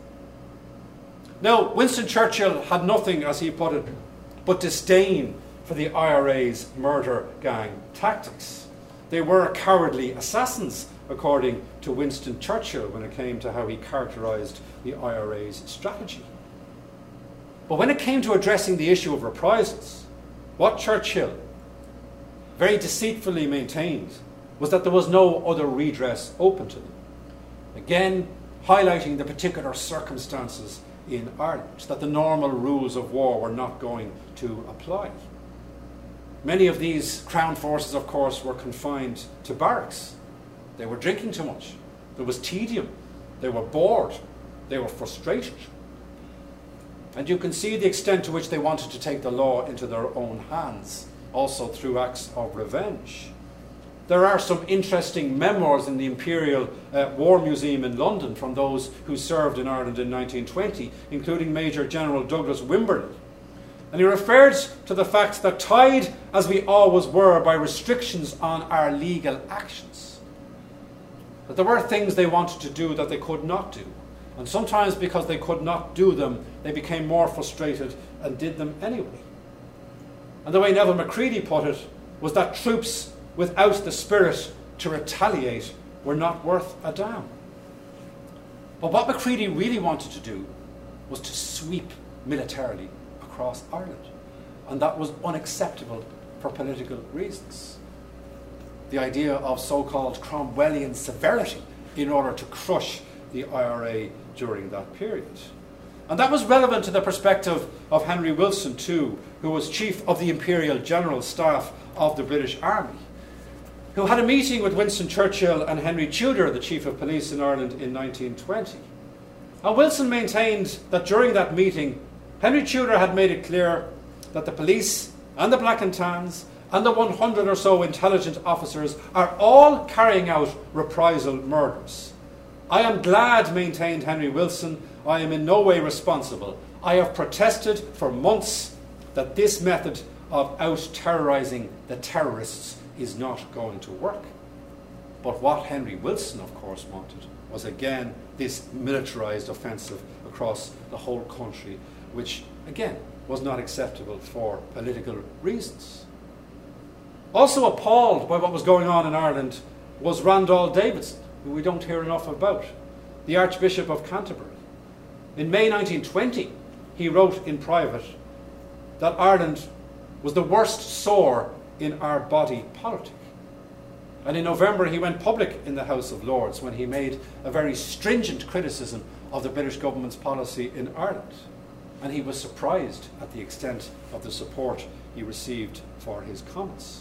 Now, Winston Churchill had nothing, as he put it, but disdain for the IRA's murder gang tactics. They were cowardly assassins, according to Winston Churchill, when it came to how he characterised the IRA's strategy. But when it came to addressing the issue of reprisals, what Churchill very deceitfully maintained was that there was no other redress open to them. Again, highlighting the particular circumstances in Ireland, that the normal rules of war were not going to apply. Many of these Crown forces, of course, were confined to barracks. They were drinking too much. There was tedium. They were bored. They were frustrated. And you can see the extent to which they wanted to take the law into their own hands, also through acts of revenge. There are some interesting memoirs in the Imperial War Museum in London from those who served in Ireland in 1920, including Major General Douglas Wimberley. And he referred to the fact that tied, as we always were, by restrictions on our legal actions, that there were things they wanted to do that they could not do. And sometimes because they could not do them, they became more frustrated and did them anyway. And the way Neville Macready put it was that troops without the spirit to retaliate were not worth a damn. But what Macready really wanted to do was to sweep militarily across Ireland. And that was unacceptable for political reasons. The idea of so-called Cromwellian severity in order to crush the IRA during that period. And that was relevant to the perspective of Henry Wilson too, who was Chief of the Imperial General Staff of the British Army, who had a meeting with Winston Churchill and Henry Tudor, the Chief of Police in Ireland, in 1920. And Wilson maintained that during that meeting, Henry Tudor had made it clear that the police and the Black and Tans and the 100 or so intelligence officers are all carrying out reprisal murders. I am glad, maintained Henry Wilson, I am in no way responsible. I have protested for months that this method of out-terrorising the terrorists is not going to work. But what Henry Wilson, of course, wanted was again this militarised offensive across the whole country, which again was not acceptable for political reasons. Also appalled by what was going on in Ireland was Randall Davidson, who we don't hear enough about, the Archbishop of Canterbury. In May 1920, he wrote in private that Ireland was the worst sore in our body politic. And in November, he went public in the House of Lords when he made a very stringent criticism of the British government's policy in Ireland. And he was surprised at the extent of the support he received for his comments.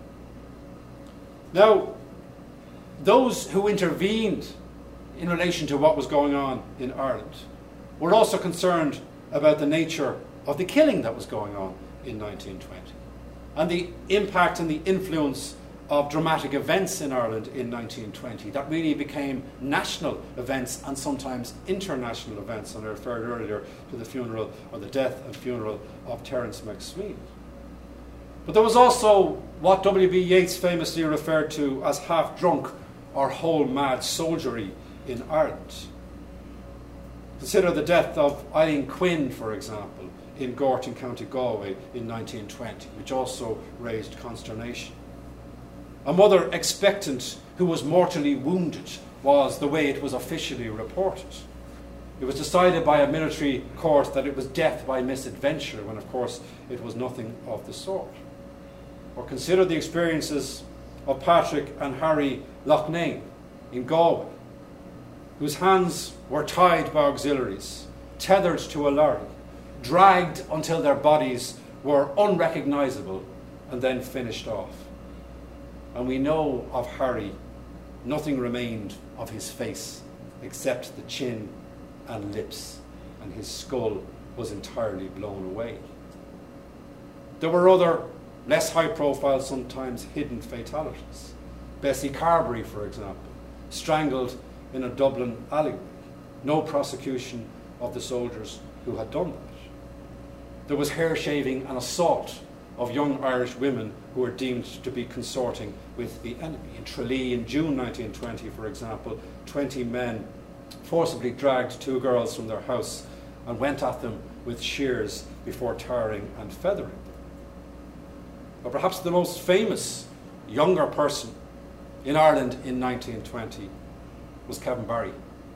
Now, those who intervened in relation to what was going on in Ireland were also concerned about the nature of the killing that was going on in 1920 and the impact and the influence of dramatic events in Ireland in 1920 that really became national events and sometimes international events. And I referred earlier to the funeral or the death and funeral of Terence MacSween. But there was also what W.B. Yeats famously referred to as half-drunk or whole-mad soldiery in Ireland. Consider the death of Eileen Quinn, for example, in Gort in County Galway in 1920, which also raised consternation. A mother expectant who was mortally wounded was the way it was officially reported. It was decided by a military court that it was death by misadventure, when of course it was nothing of the sort. Or consider the experiences of Patrick and Harry Loughnane in Galway, whose hands were tied by auxiliaries, tethered to a lorry, dragged until their bodies were unrecognisable and then finished off. And we know of Harry, nothing remained of his face except the chin and lips, and his skull was entirely blown away. There were other, less high-profile, sometimes hidden fatalities. Bessie Carberry, for example, strangled in a Dublin alleyway. No prosecution of the soldiers who had done that. There was hair shaving and assault of young Irish women who were deemed to be consorting with the enemy. In Tralee in June 1920, for example, 20 men forcibly dragged 2 girls from their house and went at them with shears before tarring and feathering them. But perhaps the most famous younger person in Ireland in 1920 was Kevin Barry.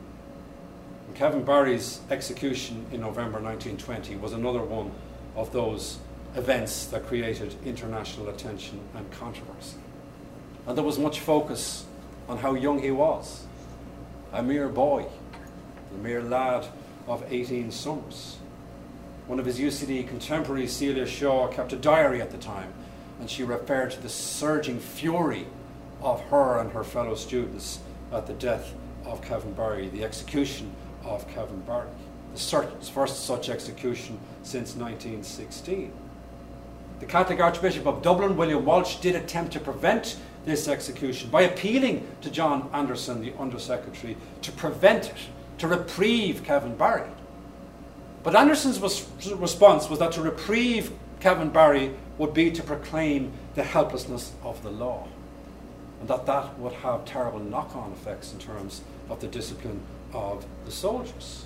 And Kevin Barry's execution in November 1920 was another one of those events that created international attention and controversy. And there was much focus on how young he was, a mere boy, a mere lad of 18 summers. One of his UCD contemporaries, Celia Shaw, kept a diary at the time, and she referred to the surging fury of her and her fellow students at the death of Kevin Barry, the execution of Kevin Barry, the first such execution since 1916. The Catholic Archbishop of Dublin, William Walsh, did attempt to prevent this execution by appealing to John Anderson, the Undersecretary, to prevent it, to reprieve Kevin Barry. But Anderson's response was that to reprieve Kevin Barry would be to proclaim the helplessness of the law, and that would have terrible knock-on effects in terms of the discipline of the soldiers.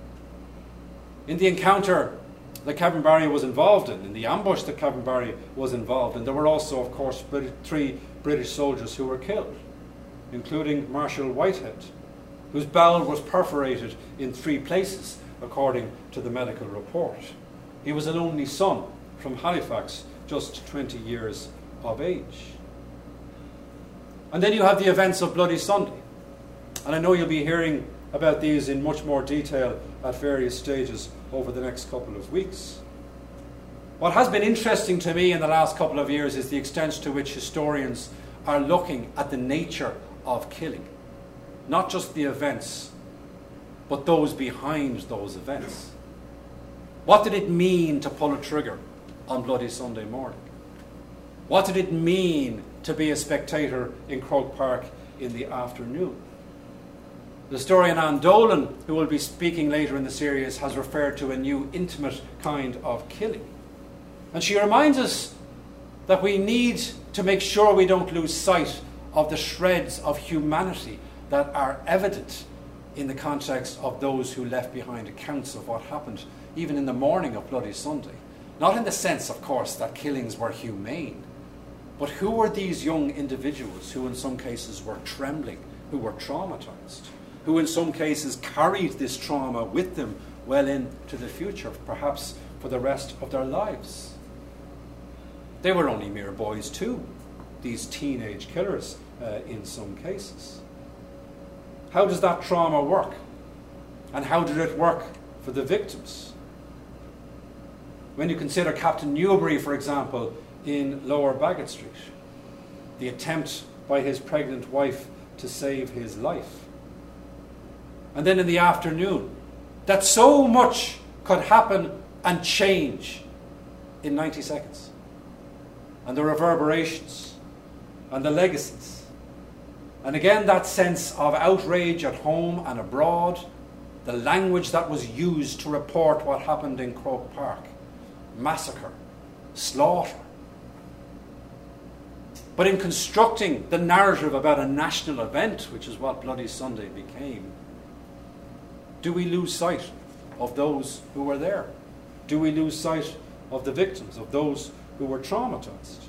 In the encounter that Kevin Barry was involved in the ambush that Kevin Barry was involved in, there were also, of course, 3 British soldiers who were killed, including Marshal Whitehead, whose bowel was perforated in 3 places, according to the medical report. He was an only son from Halifax, just 20 years of age. And then you have the events of Bloody Sunday. And I know you'll be hearing about these in much more detail at various stages over the next couple of weeks. What has been interesting to me in the last couple of years is the extent to which historians are looking at the nature of killing. Not just the events, but those behind those events. What did it mean to pull a trigger on Bloody Sunday morning? What did it mean to be a spectator in Croke Park in the afternoon? The historian Anne Dolan, who will be speaking later in the series, has referred to a new intimate kind of killing. And she reminds us that we need to make sure we don't lose sight of the shreds of humanity that are evident in the context of those who left behind accounts of what happened even in the morning of Bloody Sunday. Not in the sense, of course, that killings were humane, but who were these young individuals who in some cases were trembling, who were traumatized, who in some cases carried this trauma with them well into the future, perhaps for the rest of their lives. They were only mere boys too, these teenage killers in some cases. How does that trauma work? And how did it work for the victims? When you consider Captain Newbury, for example, in Lower Baggot Street, the attempt by his pregnant wife to save his life. And then in the afternoon, that so much could happen and change in 90 seconds. And the reverberations and the legacies. And again, that sense of outrage at home and abroad, the language that was used to report what happened in Croke Park. Massacre, slaughter. But in constructing the narrative about a national event, which is what Bloody Sunday became, do we lose sight of those who were there? Do we lose sight of the victims, of those who were traumatized?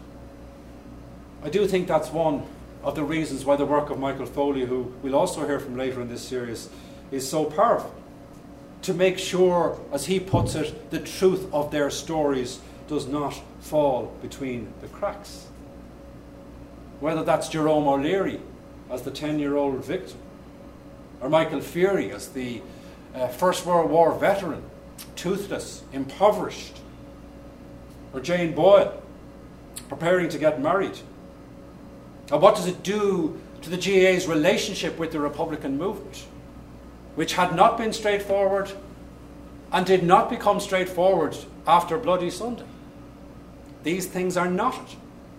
I do think that's one of the reasons why the work of Michael Foley, who we'll also hear from later in this series, is so powerful. To make sure, as he puts it, the truth of their stories does not fall between the cracks. Whether that's Jerome O'Leary as the 10-year-old victim, or Michael Feary as the First World War veteran, toothless, impoverished, or Jane Boyle preparing to get married. And what does it do to the GAA's relationship with the Republican movement, which had not been straightforward and did not become straightforward after Bloody Sunday? These things are not.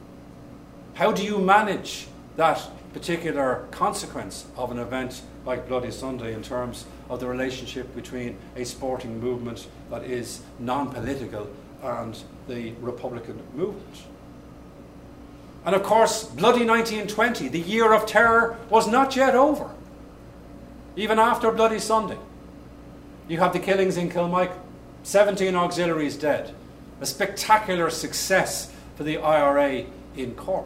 How do you manage that particular consequence of an event like Bloody Sunday in terms of the relationship between a sporting movement that is non-political and the Republican movement? And of course, Bloody 1920, the year of terror, was not yet over. Even after Bloody Sunday, you have the killings in Kilmichael, 17 auxiliaries dead, a spectacular success for the IRA in Cork.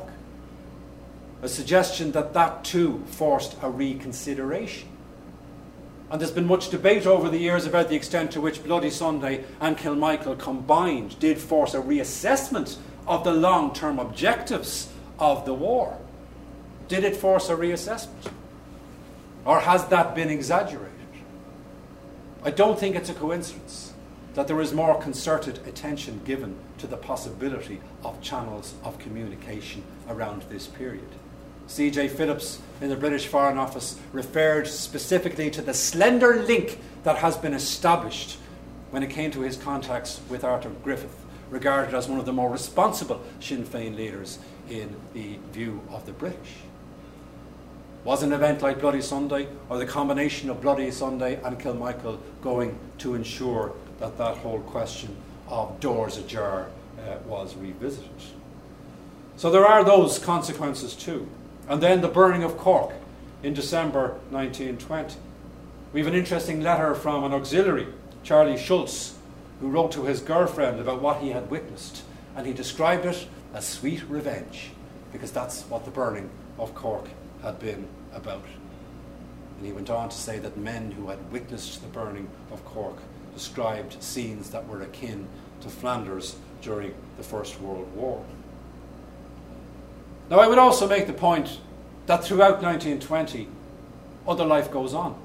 A suggestion that that too forced a reconsideration. And there's been much debate over the years about the extent to which Bloody Sunday and Kilmichael combined did force a reassessment of the long-term objectives of the war. Did it force a reassessment? Or has that been exaggerated? I don't think it's a coincidence that there is more concerted attention given to the possibility of channels of communication around this period. C.J. Phillips in the British Foreign Office referred specifically to the slender link that has been established when it came to his contacts with Arthur Griffith, regarded as one of the more responsible Sinn Féin leaders in the view of the British. Was an event like Bloody Sunday, or the combination of Bloody Sunday and Kilmichael, going to ensure that that whole question of doors ajar was revisited? So there are those consequences too. And then the burning of Cork in December 1920. We have an interesting letter from an auxiliary, Charlie Schultz, who wrote to his girlfriend about what he had witnessed, and he described it as sweet revenge, because that's what the burning of Cork had been about. And he went on to say that men who had witnessed the burning of Cork described scenes that were akin to Flanders during the First World War. Now, I would also make the point that throughout 1920, other life goes on.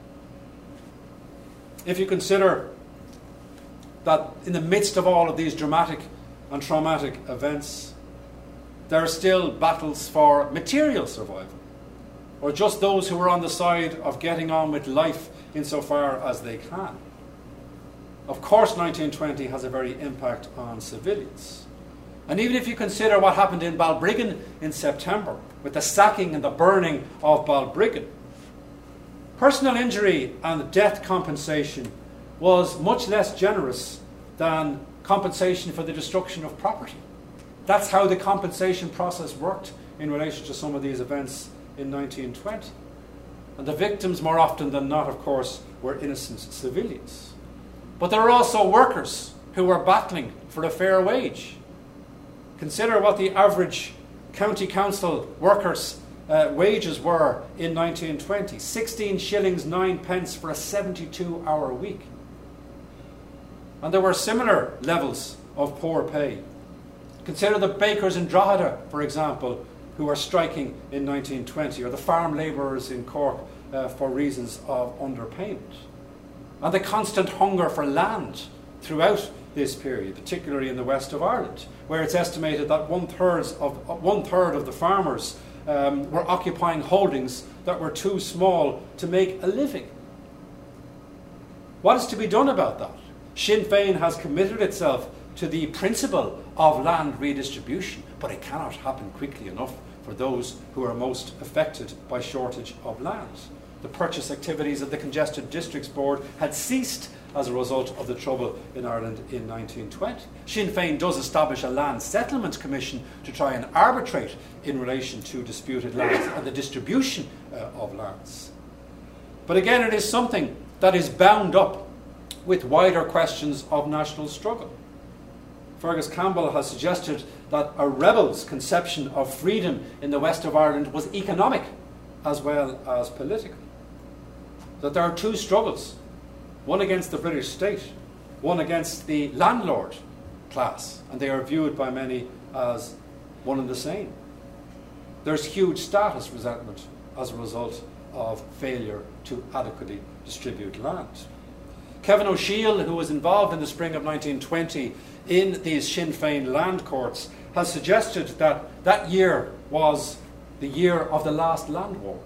If you consider that in the midst of all of these dramatic and traumatic events, there are still battles for material survival, or just those who are on the side of getting on with life insofar as they can. Of course, 1920 has a very impact on civilians. And even if you consider what happened in Balbriggan in September, with the sacking and the burning of Balbriggan, personal injury and death compensation was much less generous than compensation for the destruction of property. That's how the compensation process worked in relation to some of these events in 1920. And the victims, more often than not, of course, were innocent civilians. But there were also workers who were battling for a fair wage. Consider what the average county council workers' wages were in 1920. 16 shillings 9 pence for a 72-hour week. And there were similar levels of poor pay. Consider the bakers in Drogheda, for example, who were striking in 1920, or the farm labourers in Cork for reasons of underpayment. And the constant hunger for land throughout this period, particularly in the west of Ireland, where it's estimated that one third of the farmers were occupying holdings that were too small to make a living. What is to be done about that? Sinn Féin has committed itself to the principle of land redistribution, but it cannot happen quickly enough for those who are most affected by shortage of land. The purchase activities of the Congested Districts Board had ceased as a result of the trouble in Ireland in 1920. Sinn Féin does establish a Land Settlement Commission to try and arbitrate in relation to disputed lands and the distribution of lands. But again, it is something that is bound up with wider questions of national struggle. Fergus Campbell has suggested that a rebel's conception of freedom in the west of Ireland was economic as well as political. That there are two struggles, one against the British state, one against the landlord class, and they are viewed by many as one and the same. There's huge status resentment as a result of failure to adequately distribute land. Kevin O'Shiel, who was involved in the spring of 1920 in these Sinn Féin land courts, has suggested that that year was the year of the last land war.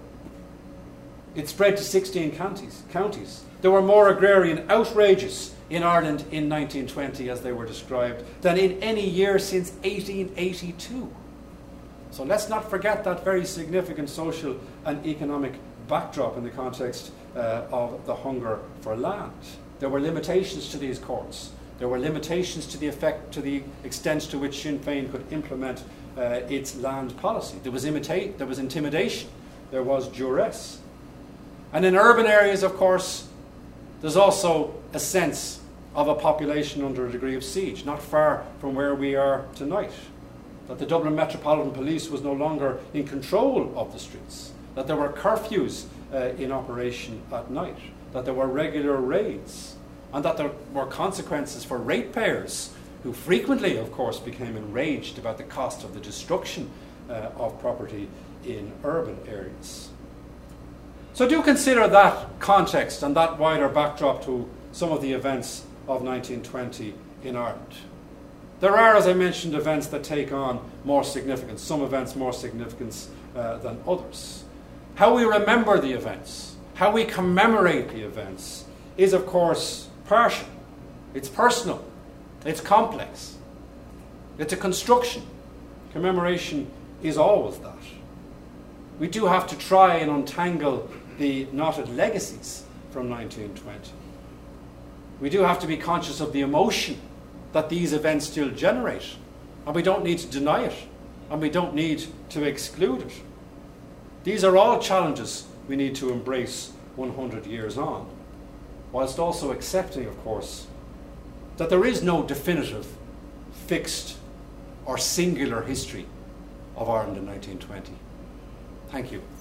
It spread to 16 counties. There were more agrarian outrages in Ireland in 1920, as they were described, than in any year since 1882. So let's not forget that very significant social and economic backdrop in the context of the hunger for land. There were limitations to these courts. There were limitations to the extent to which Sinn Féin could implement its land policy. There was intimidation. There was duress. And in urban areas, of course, there's also a sense of a population under a degree of siege, not far from where we are tonight. That the Dublin Metropolitan Police was no longer in control of the streets. That there were curfews in operation at night. That there were regular raids. And that there were consequences for ratepayers, who frequently, of course, became enraged about the cost of the destruction of property in urban areas. So do consider that context and that wider backdrop to some of the events of 1920 in Ireland. There are, as I mentioned, events that take on more significance, some events more significance than others. How we remember the events, how we commemorate the events is, of course, partial. It's personal. It's complex. It's a construction. Commemoration is always that. We do have to try and untangle the knotted legacies from 1920. We do have to be conscious of the emotion that these events still generate, and we don't need to deny it, and we don't need to exclude it. These are all challenges we need to embrace 100 years on, whilst also accepting, of course, that there is no definitive, fixed or singular history of Ireland in 1920. Thank you.